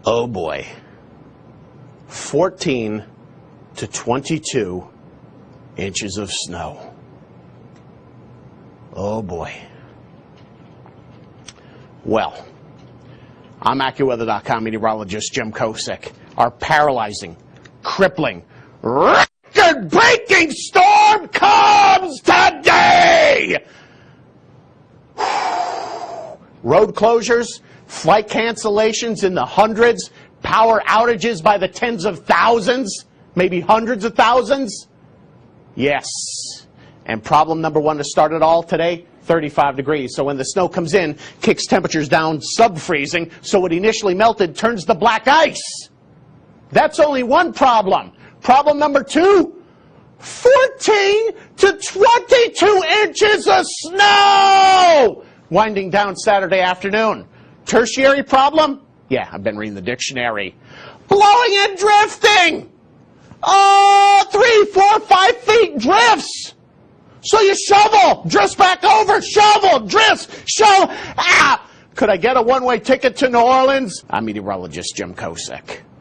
Oh boy. 14 to 22 inches of snow. Oh boy. Well, I'm AccuWeather.com meteorologist Jim Kosick. Our paralyzing, crippling, record-breaking storm comes today! Road closures, flight cancellations in the hundreds, power outages by the tens of thousands, maybe hundreds of thousands. Yes. And problem number one to start it all today, 35 degrees. So when the snow comes in, kicks temperatures down sub-freezing, so what initially melted turns to black ice. That's only one problem. Problem number two, 14 to 22 inches of snow! Winding down Saturday afternoon. Tertiary problem? Yeah, I've been reading the dictionary. Blowing and drifting! Oh, 3, 4, 5 feet drifts! So you shovel, drifts back over, shovel, drifts, shovel. Ah! Could I get a one-way ticket to New Orleans? I'm meteorologist Jim Kosick.